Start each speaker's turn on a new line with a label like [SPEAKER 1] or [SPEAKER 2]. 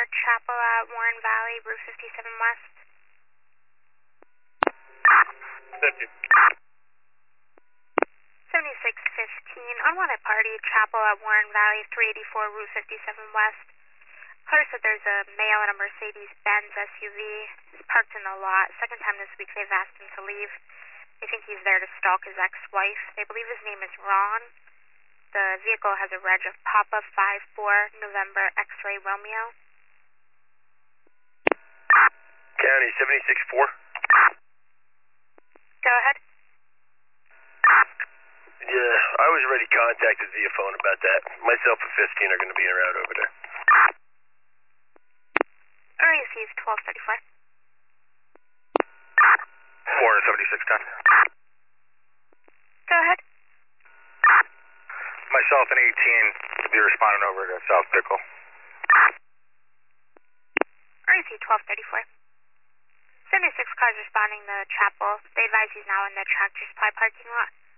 [SPEAKER 1] Chapel at Warren Valley, Route 57 West.
[SPEAKER 2] 50.
[SPEAKER 1] 7615, unwanted party, Chapel at Warren Valley, 384, Route 57 West. Caller said there's a male in a Mercedes-Benz SUV. He's parked in the lot. Second time this week they've asked him to leave. They think he's there to stalk his ex-wife. They believe his name is Ron. The vehicle has a reg of Papa 54 November X-Ray Romeo.
[SPEAKER 2] County 76-4.
[SPEAKER 1] Go ahead.
[SPEAKER 2] Yeah, I was already contacted via phone about that. Myself and 15 are going to be en route over there.
[SPEAKER 1] Received 1234.
[SPEAKER 2] 476-10.
[SPEAKER 1] Go ahead.
[SPEAKER 2] Myself and 18 will be responding over to South Pickle.
[SPEAKER 1] Received 1234. 76 cars responding to Chapel. They advise he's now in the Tractor Supply parking lot.